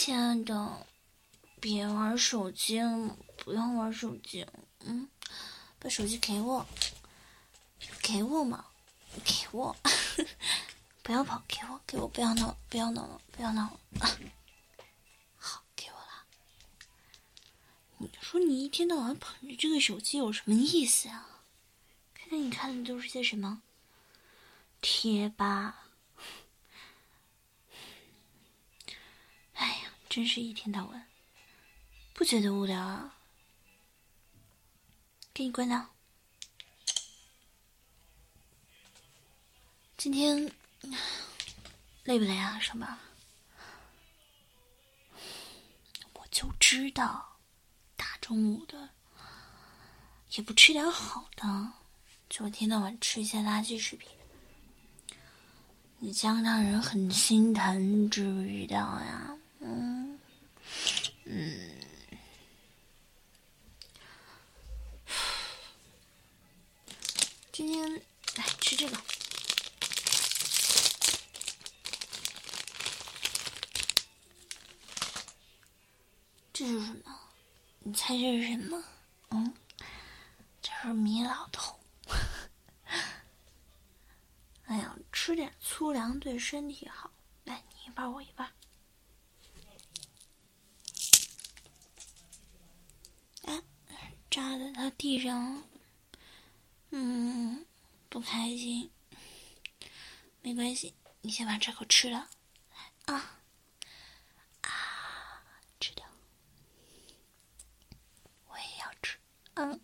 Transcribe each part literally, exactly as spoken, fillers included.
亲爱的，别玩手机了，不要玩手机，嗯，把手机给我，给我嘛，给我，不要跑，给我，给我，不要闹，不要闹了，不要闹了，啊、好，给我了。你说你一天到晚捧着这个手机有什么意思啊？看看你看的都是些什么？贴吧。哎呀，真是一天到晚，不觉得无聊啊？给你关掉。今天累不累啊？上班？我就知道，大中午的也不吃点好的，就一天到晚吃一些垃圾食品，你这样让人很心疼，知不知道呀？嗯嗯。今天来吃这个，这是什么？你猜这是什么？嗯，这是米老头。哎呀，吃点粗粮对身体好。来，你一半我一半。哎，扎在他地上，嗯，不开心。没关系，你先把这口吃了。啊啊，吃掉。我也要吃。嗯。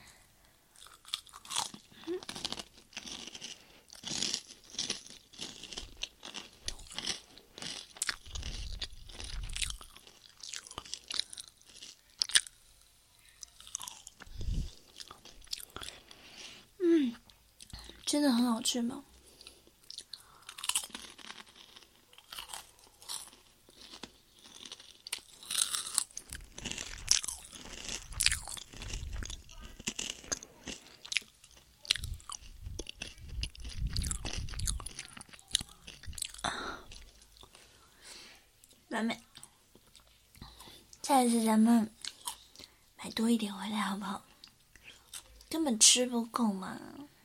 嗯，真的很好吃吗？完美。下一次咱们买多一点回来好不好？根本吃不够嘛。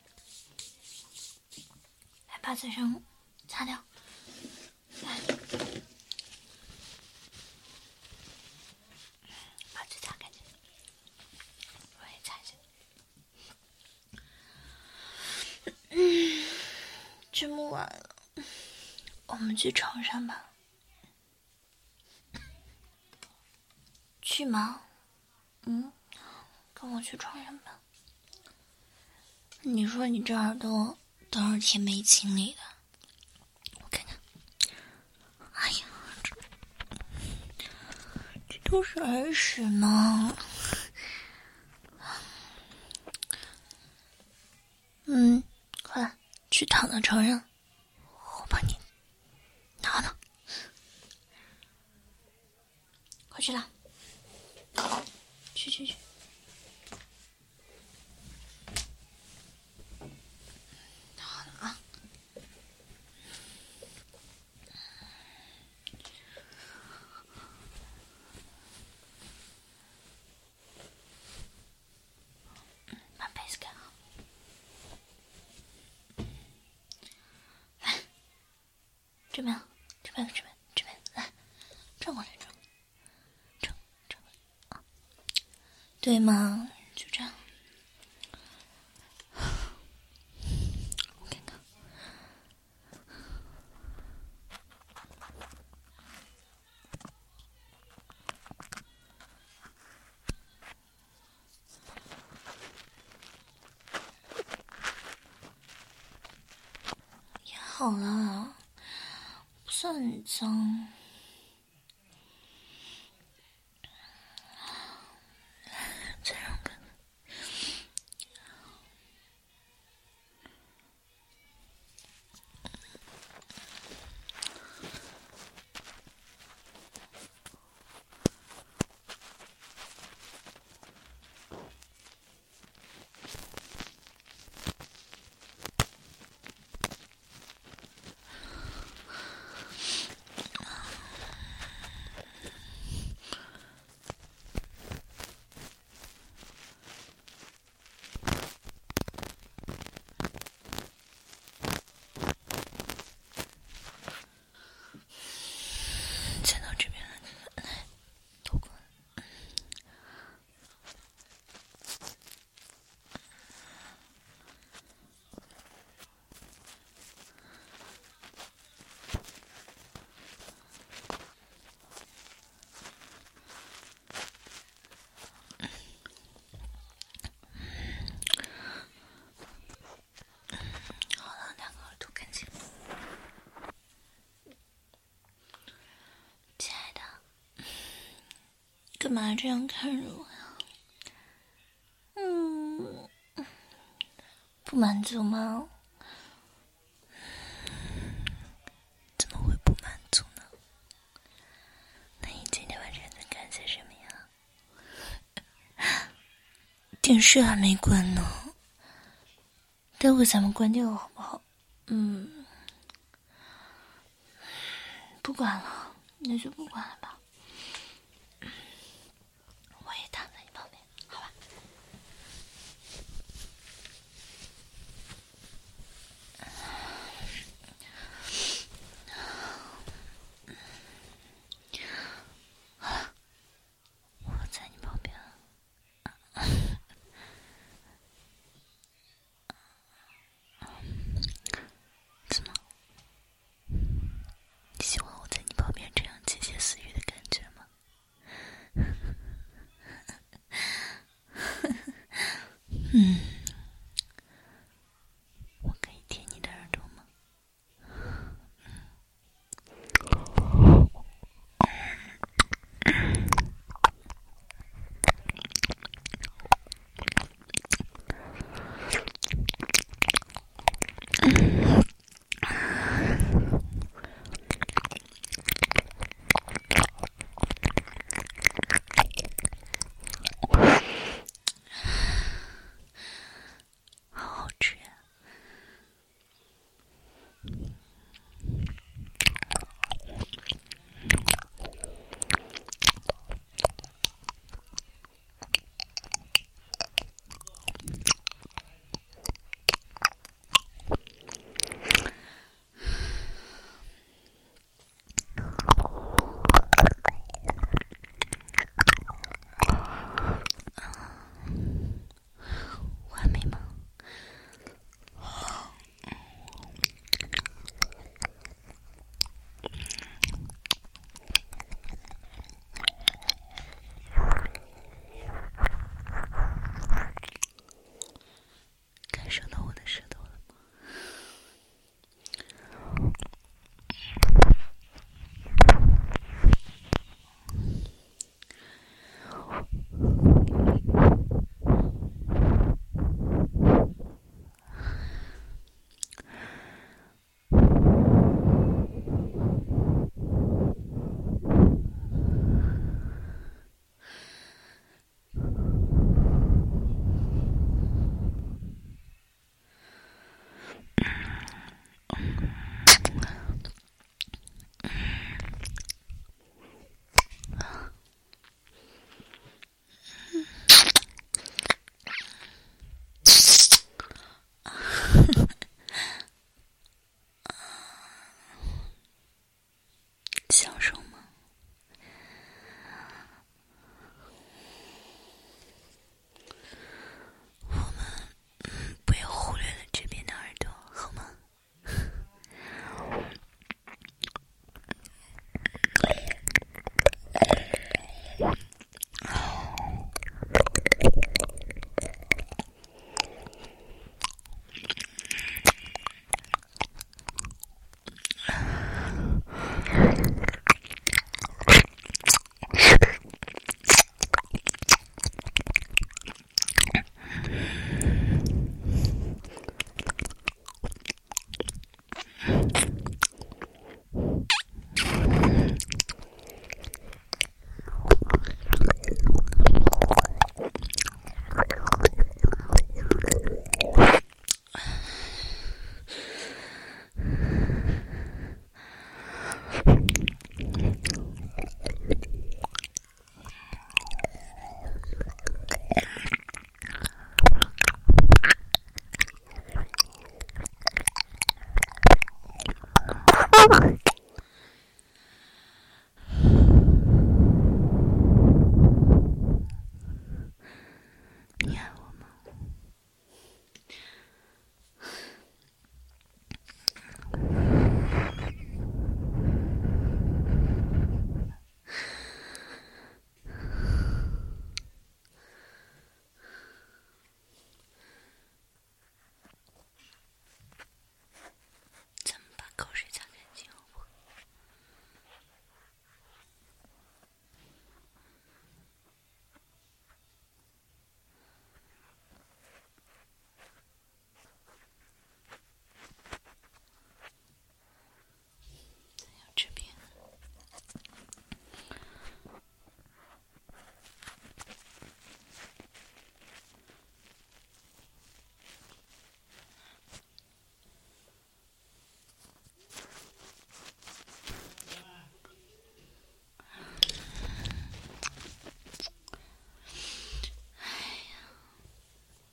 来，把嘴上擦掉。来，把嘴擦干净。我也擦一下。嗯，这么晚了，我们去床上吧。去吗？嗯，跟我去床上吧。你说你这耳朵多少天没清理了？我看看。哎呀，这这都是耳屎吗？嗯，快去躺在床上，我帮你挠挠。快去啦！去去去。好了啊。把被子盖好。来，这边，这边，这边，这边，来，转过来，转，转，转过来啊，对吗？就这样。我看看。也好了，不算很脏。再让我看看。 干嘛这样看着我呀？嗯，不满足吗？怎么会不满足呢？那你今天晚上在干些什么呀？电视还没关呢，待会咱们关掉好不好？嗯，不管了，那就不管了吧。我也躺在你旁边，好吧？我在你旁边。怎么？你喜欢我在你旁边这样窃窃私语的感觉吗？嗯，我可以舔你的耳朵吗？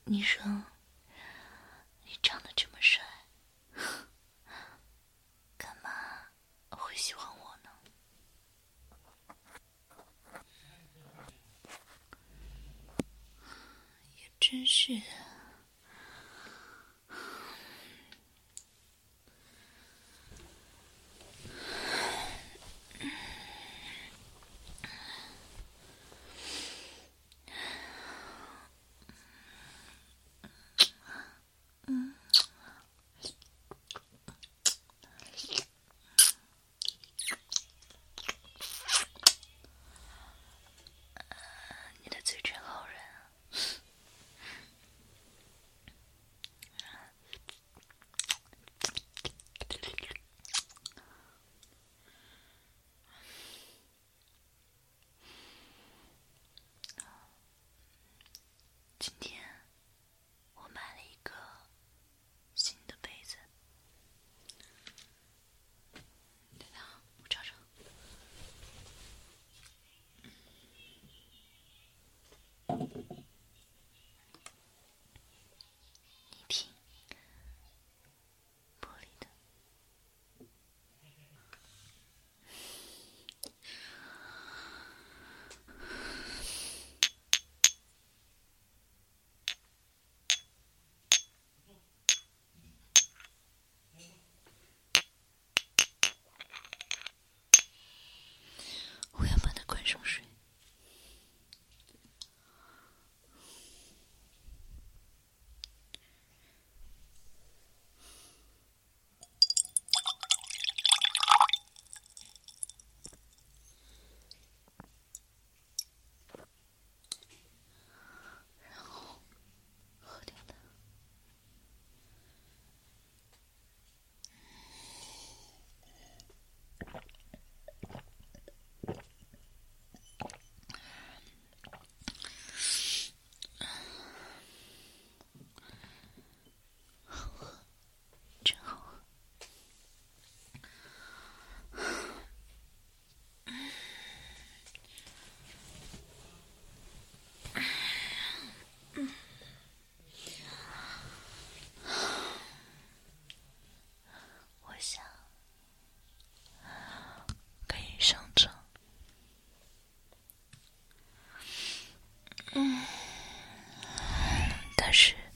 你说，你长得这么帅，干嘛会喜欢我呢？也真是的。你的嘴唇好软啊。今天我买了一个新的杯子，等等，我找找。你听，玻璃的。我要把它灌上水。然后喝掉它。好喝，真好喝。我想可以上场。嗯，但是